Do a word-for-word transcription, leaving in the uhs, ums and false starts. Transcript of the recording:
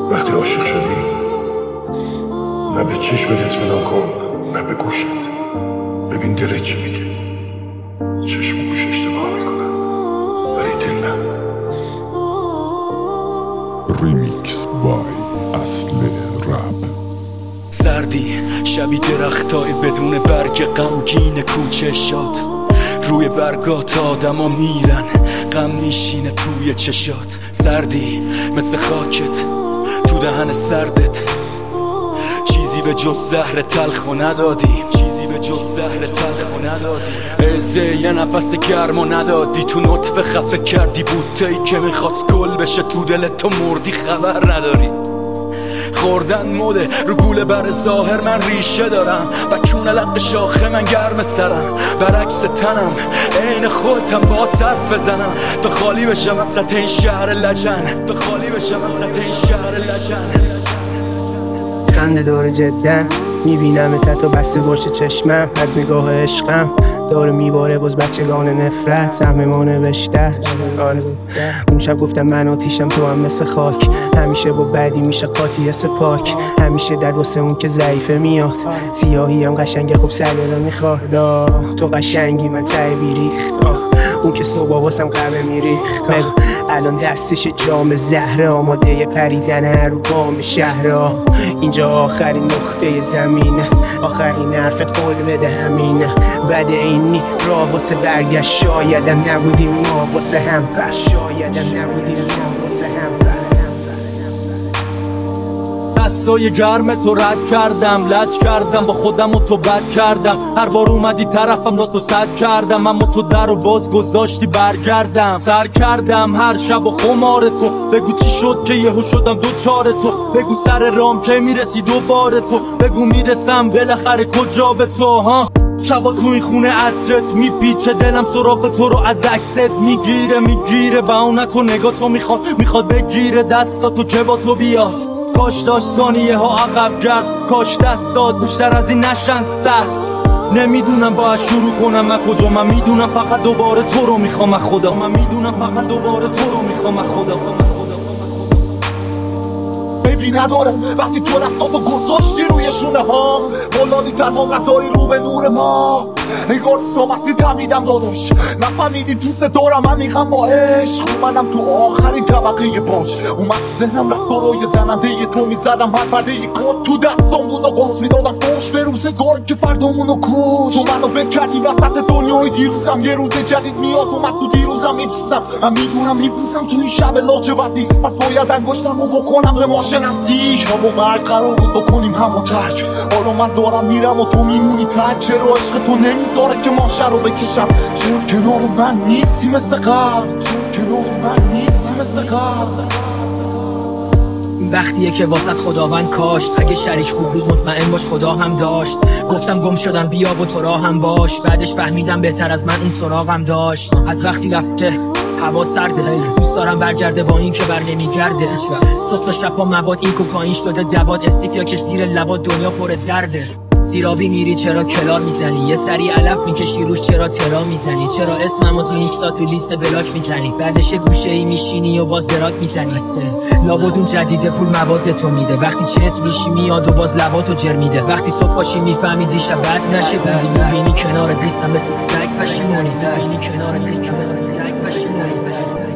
وقتی عاشق شدی نه به چشمت اطمینان کن نه به گوشت. ببین دلت چی میگه. چشم و گوش اشتباه میکنن ولی دل نه. ریمیکس بای اصل رپ. سردی شبی درختای بدون برگ غمگین کوچشات، روی برگات آدما میرن غم میشینه توی چشات. سردی مثل خاکت تو دهن سردت، چیزی به جز زهر تلخو ندادی، چیزی به جز زهر تلخو ندادی. ازه یه نفس گرمو ندادی، تو نطفه خفه کردی بوته‌ای که میخواست گل بشه، تو دلت تو مردی خبر نداری. خوردن مده رو گوله بر ظاهر، من ریشه دارم بکون لق شاخه من گرم سرم، برعکس تنم عین خودتم با صرف بزنم، به خالی بشم وسط این شهر لجن، به خالی بشم وسط این شهر لجن. خنده داره جدن میبینم تا بسته باشه چشمم، از نگاه عشقم داره میباره باز بچگان نفرت سهممانه بشتر. آره اون شب گفتم من آتیشم تو هم مثل خاک، همیشه با بدی میشه قاطی سپاک، همیشه در واسه اون که ضعیفه میاد، سیاهی هم قشنگه خوب سرگرده میخواد. تو قشنگی من ته بیریخت، اون که صبح واسم قهوه میریخت. الان دستش جام زهره آماده پریدن هر رو بام شهرها. اینجا آخرین نقطه زمینه، آخرین حرفت قول بده همینه. بعد اینی راه واسه برگشت، شایدم نبودیم ما واسه هم، شایدم نبودیم ما واسه هم. دستای گرم تو رد کردم، لج کردم با خودم و تو بد کردم، هر بار اومدی طرفم را تو صد کردم، اما تو در و باز گذاشتی برگردم. سر کردم هر شب و خمار تو، بگو چی شد که یهو شدم دو چار تو، بگو سر رام که میرسی دوباره تو، بگو میرسم بالاخره کجا به تو. ها شبا تو این خونه عطرت میپیچه، دلم سراغ تو رو از عکست میگیره میگیره، و اون تو نگاه تو میخواد میخواد بگیره دستاتو که با تو بیاد. کاش داشت ثانیه ها عقب گرد، کاش دستات بیشتر از این نشن سر. نمیدونم باید شروع کنم من کجا، من میدونم فقط دوباره تو رو میخوام خدا، من میدونم فقط دوباره تو رو میخوام خدا. عیبی نداره وقتی تو دستاتو گذاشتی روی شونه ها، بلادی تنها غذایی رو به نور ما. انگار سامستی تمیدم داداش، نفهمیدی دوست دارم عمیقم با عشق. اومدم تو آخرین طبقه پاش، اومد تو ذهنم رفت برای زننده تو میزدم هر پرده ی کات تو دستام بود و قرص میدادم فوش به روزگار که فردامونو کش. تو منو ول کردی وسط دنیای دیروزم، یه روز جدید میاد اومد تو دیروزم میسوزم. من میدونم میبوسم تو این شب لاجوردی، پس باید انگشتمو بکنم به ماشه نزدیک. شب و مرگ قرار بود بکنیم همو ترک، حالا من دارم میرم و تو میمونی ترک. چرا عشق تو نمیذاره که ماشه رو بکشم؟ چرا کنار من نیستی مثل قبل؟ چرا کنار من نیستی مثل قبل؟ وقتیه که واسط خداوند کاشت، اگه شریک خوب بود مطمئن باش خدا هم داشت. گفتم گم شدم بیا و تو راه هم باش، بعدش فهمیدم بهتر از من اون سراغم داشت. از وقتی رفته هوا سرده، دوست دارم برگرده با این که بر نمیگرده. صبح تا شب با مواد این کوکائین شده دوات، استیفیا که زیر لبات دنیا پر درده. سیرابی میری چرا کلار میزنی، یه سری علف میکشی روش چرا ترا میزنی، چرا اسممو تو اینستا تو لیست بلاک میزنی، بعدش گوشه ای میشینی و باز دراک میزنی. لابد اون جدید پول مواد تو میده، وقتی چت میشی میاد و باز لباتو جر میده. وقتی صبح پاشی میفهمی دیشب بد نشه بودی، میبینی کنار لیستم مثل سگ پشیمونی، میبینی کنار لیستم مثل سگ پشیمونی.